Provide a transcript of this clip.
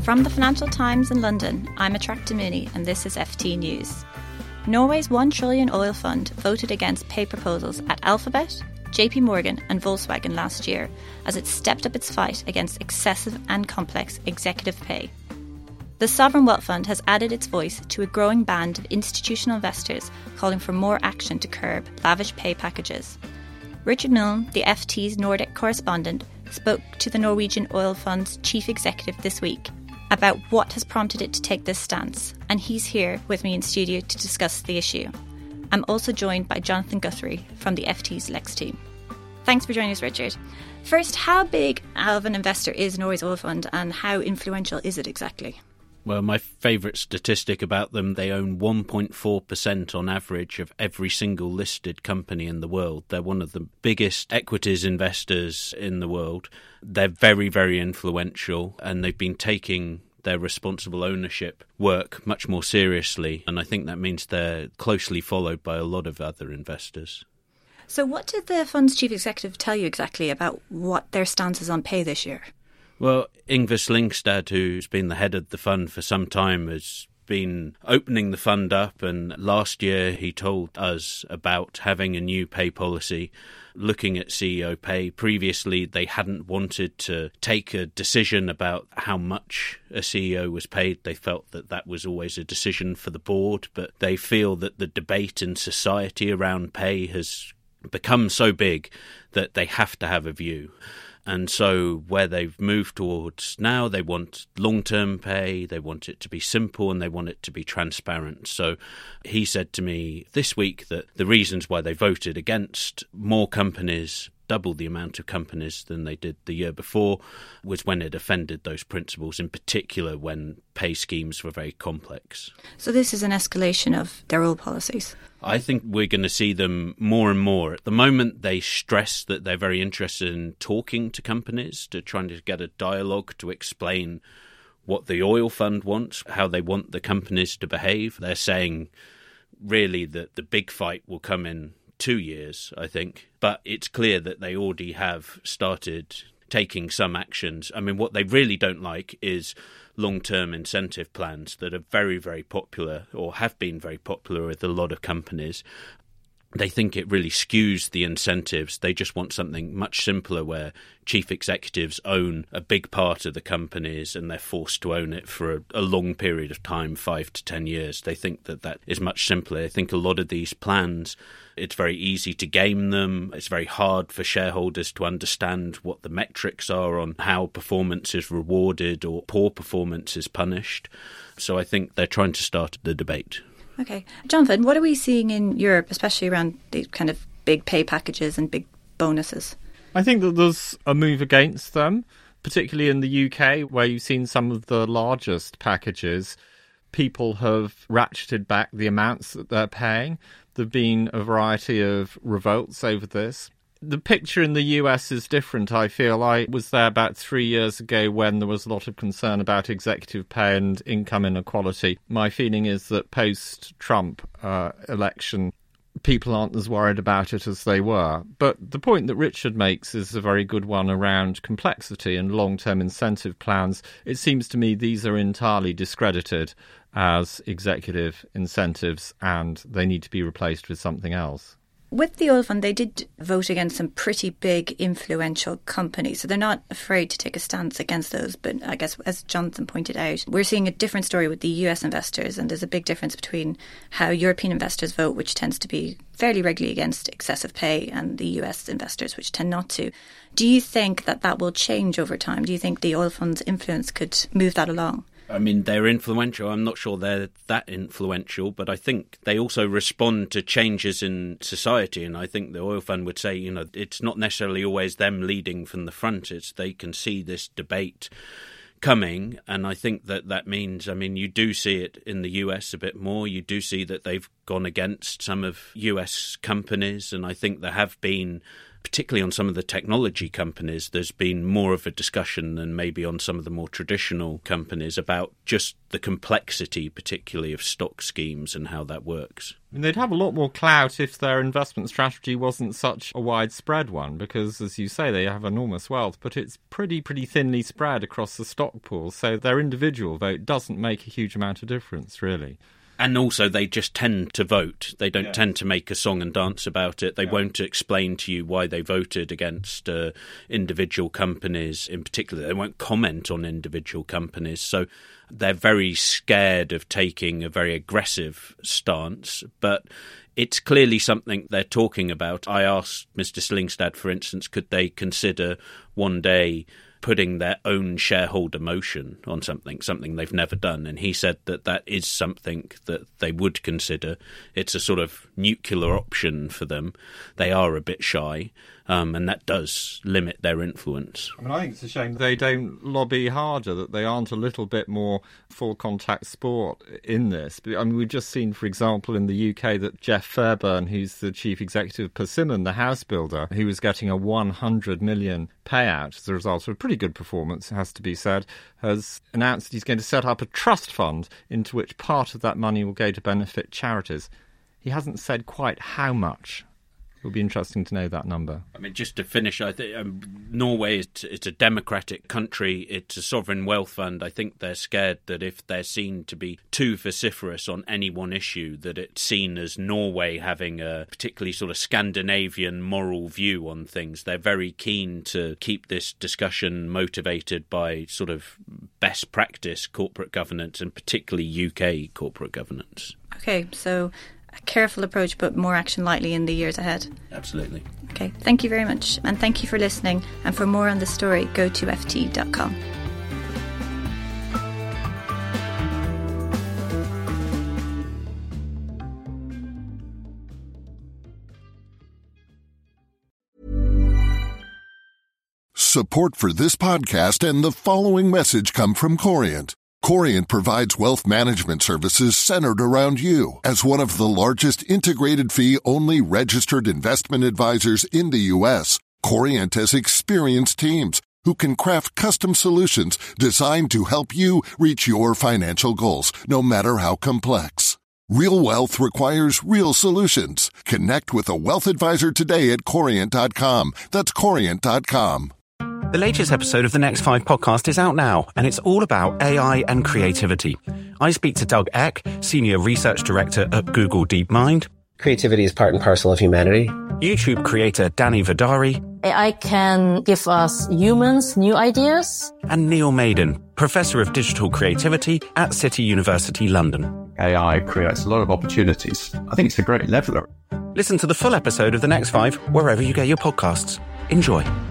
From the Financial Times in London, I'm Attracta Mooney and this is FT News. Norway's 1 trillion oil fund voted against pay proposals at Alphabet, JP Morgan and Volkswagen last year as it stepped up its fight against excessive and complex executive pay. The Sovereign Wealth Fund has added its voice to a growing band of institutional investors calling for more action to curb lavish pay packages. Richard Milne, the FT's Nordic correspondent, spoke to the Norwegian Oil Fund's chief executive this week about what has prompted it to take this stance, and he's here with me in studio to discuss the issue. I'm also joined by Jonathan Guthrie from the FT's Lex team. Thanks for joining us, Richard. First, how big of an investor is Norway's oil fund and how influential is it exactly? Well, my favourite statistic about them, they own 1.4% on average of every single listed company in the world. They're one of the biggest equities investors in the world. They're very, very influential, and they've been taking their responsible ownership work much more seriously. And I think that means they're closely followed by a lot of other investors. So what did the fund's chief executive tell you exactly about what their stance is on pay this year? Well, Yngve Slyngstad, who's been the head of the fund for some time, has been opening the fund up, and last year he told us about having a new pay policy, looking at CEO pay. Previously, they hadn't wanted to take a decision about how much a CEO was paid. They felt that that was always a decision for the board, but they feel that the debate in society around pay has become so big that they have to have a view. And so where they've moved towards now, they want long-term pay, they want it to be simple, and they want it to be transparent. So he said to me this week that the reasons why they voted against more companies, double the amount of companies than they did the year before, was when it offended those principles, in particular when pay schemes were very complex. So this is an escalation of their old policies? I think we're going to see them more and more. At the moment, they stress that they're very interested in talking to companies, to trying to get a dialogue to explain what the oil fund wants, how they want the companies to behave. They're saying really that the big fight will come in 2 years, I think. But it's clear that they already have started taking some actions. I mean, what they really don't like is long-term incentive plans that are very, very popular, or have been very popular with a lot of companies. They think it really skews the incentives. They just want something much simpler where chief executives own a big part of the companies and they're forced to own it for a long period of time, 5 to 10 years. They think that that is much simpler. I think a lot of these plans, it's very easy to game them. It's very hard for shareholders to understand what the metrics are on how performance is rewarded or poor performance is punished. So I think they're trying to start the debate. Okay. Jonathan, what are we seeing in Europe, especially around these kind of big pay packages and big bonuses? I think that there's a move against them, particularly in the UK, where you've seen some of the largest packages. People have ratcheted back the amounts that they're paying. There have been a variety of revolts over this. The picture in the US is different, I feel. I was there about 3 years ago when there was a lot of concern about executive pay and income inequality. My feeling is that post-Trump election, people aren't as worried about it as they were. But the point that Richard makes is a very good one around complexity and long-term incentive plans. It seems to me these are entirely discredited as executive incentives and they need to be replaced with something else. With the oil fund, they did vote against some pretty big, influential companies, so they're not afraid to take a stance against those. But I guess, as Jonathan pointed out, we're seeing a different story with the US investors, and there's a big difference between how European investors vote, which tends to be fairly regularly against excessive pay, and the US investors, which tend not to. Do you think that that will change over time? Do you think the oil fund's influence could move that along? I mean, they're influential. I'm not sure they're that influential, but I think they also respond to changes in society. And I think the oil fund would say, you know, it's not necessarily always them leading from the front. It's they can see this debate coming. And I think that that means, I mean, you do see it in the US a bit more. You do see that they've gone against some of US companies. And I think there have been particularly on some of the technology companies, there's been more of a discussion than maybe on some of the more traditional companies about just the complexity, particularly of stock schemes and how that works. I mean, they'd have a lot more clout if their investment strategy wasn't such a widespread one, because, as you say, they have enormous wealth, but it's pretty thinly spread across the stock pool, so their individual vote doesn't make a huge amount of difference, really. And also, they just tend to vote. They don't tend to make a song and dance about it. They won't explain to you why they voted against individual companies in particular. They won't comment on individual companies. So they're very scared of taking a very aggressive stance. But it's clearly something they're talking about. I asked Mr. Slingstad, for instance, could they consider one day putting their own shareholder motion on something they've never done. And he said that is something that they would consider. It's a sort of nuclear option for them. They are a bit shy, and that does limit their influence. I mean, I think it's a shame they don't lobby harder, that they aren't a little bit more full contact sport in this. I mean, we've just seen, for example, in the UK that Jeff Fairburn, who's the chief executive of Persimmon, the house builder, who was getting a 100 million payout as a result of a pretty good performance, it has to be said, has announced that he's going to set up a trust fund into which part of that money will go to benefit charities. He hasn't said quite how much. It'll be interesting to know that number. I mean, just to finish, I think Norway it's a democratic country. It's a sovereign wealth fund. I think they're scared that if they're seen to be too vociferous on any one issue, that it's seen as Norway having a particularly sort of Scandinavian moral view on things. They're very keen to keep this discussion motivated by sort of best practice corporate governance, and particularly UK corporate governance. Okay, so a careful approach, but more action likely in the years ahead. Absolutely. Okay, thank you very much. And thank you for listening. And for more on the story, go to ft.com. Support for this podcast and the following message come from Corient. Corient provides wealth management services centered around you. As one of the largest integrated fee-only registered investment advisors in the U.S., Corient has experienced teams who can craft custom solutions designed to help you reach your financial goals, no matter how complex. Real wealth requires real solutions. Connect with a wealth advisor today at Corient.com. That's Corient.com. The latest episode of the Next 5 podcast is out now, and it's all about AI and creativity. I speak to Doug Eck, Senior Research Director at Google DeepMind. Creativity is part and parcel of humanity. YouTube creator Danny Vidari. AI can give us humans new ideas. And Neil Maiden, Professor of Digital Creativity at City University London. AI creates a lot of opportunities. I think it's a great leveler. Listen to the full episode of the Next 5 wherever you get your podcasts. Enjoy.